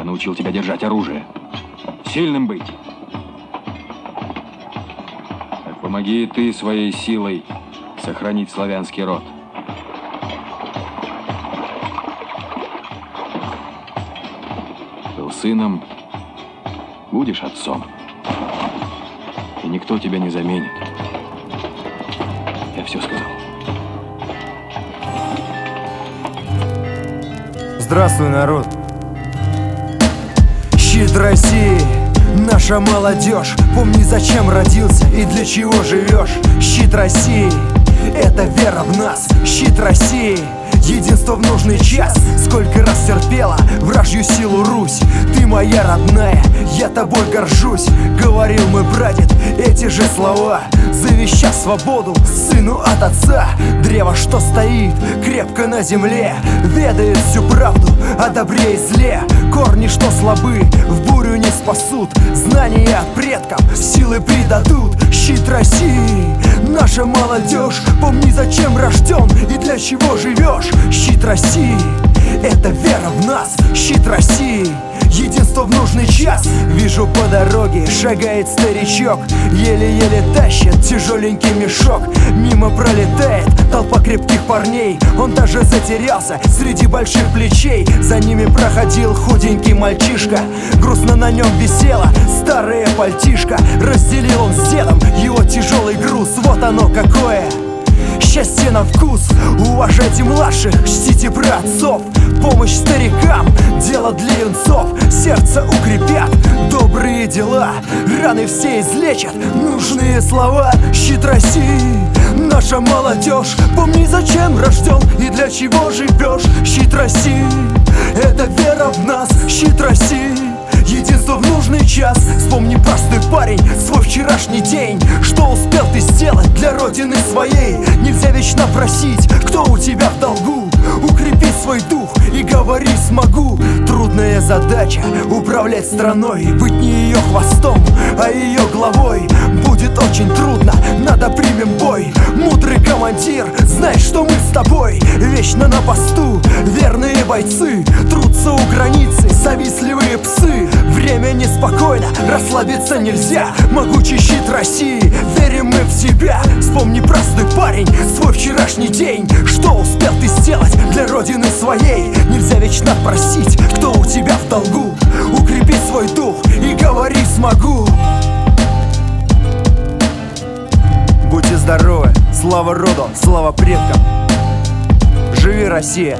научил тебя держать оружие. Сильным быть. Так помоги и ты своей силой сохранить славянский род. Был сыном, будешь отцом. И никто тебя не заменит. Я все сказал. Здравствуй, народ. Щит России, наша молодежь, помни, зачем родился и для чего живешь. Щит России, это вера в нас. Щит России, единство в нужный час. Сколько раз терпела вражью силу Русь. Ты моя родная, я тобой горжусь. Говорил мой прадед эти же слова, завещав свободу сыну от отца. Древо, что стоит крепко на земле, ведает всю правду о добре и зле. Корни, что слабы, в бурю не спасут. Знания от предков силы придадут. Щит России, наша молодежь, помни, зачем рожден и для чего живешь. Щит России, это вера в нас. Щит России, единство в нужный час. Вижу по дороге шагает старичок, еле-еле тащит тяжеленький мешок. Мимо пролетает толпа крепких парней. Он даже затерялся среди больших плечей. За ними проходил худенький мальчишка. Грустно на нем висела старая пальтишка. Разделил он с дедом его тяжелый груз. Вот оно какое счастье на вкус. Уважайте младших, чтите праотцов. Помощь старикам, дело для юнцов. Сердце укрепят добрые дела, раны все излечат нужные слова. Щит России, наша молодежь, помни, зачем рожден и для чего живешь. Щит России, это вера в нас. Щит России, единство в нужный час. Вспомни, простой парень, свой вчерашний день. Что успел ты сделать для родины своей? Нельзя вечно просить, кто у тебя в долгу. Укрепи свой дух и говори: смогу. Трудная задача управлять страной, быть не ее хвостом, а ее главой. Будет очень трудно, надо примем бой. Мудрый командир, знай, что мы с тобой. Вечно на посту верные бойцы, трутся у границы завистливые псы. Время неспокойно, расслабиться нельзя. Могучий щит России, верим мы в себя. Вспомни, простой парень, свой вчерашний день. Что успел ты сделать для родины своей? Нельзя вечно просить, кто у тебя в долгу. Укрепи свой дух и говори: смогу. Будьте здоровы, слава роду, слава предкам. Живи, Россия!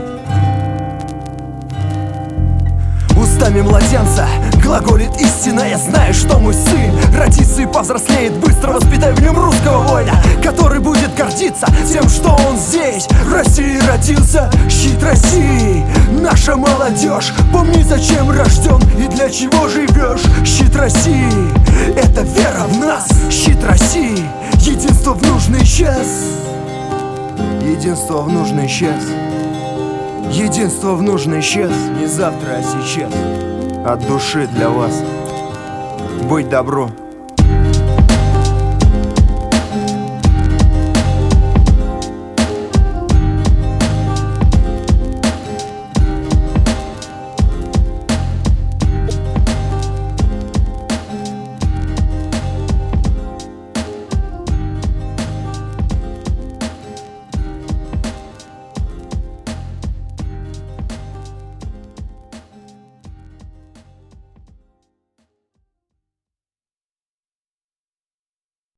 Устами младенца глаголит истина. Я знаю, что мой сын родится и повзрослеет быстро. Воспитай в нем русского воина, который будет гордиться тем, что он здесь, в России, родился. Щит России, наша молодежь, помни, зачем рожден и для чего живешь. Щит России, это вера в нас. Щит России, единство в нужный час. Единство в нужный час. Единство в нужный час. Не завтра, а сейчас. От души для вас. Будь добро.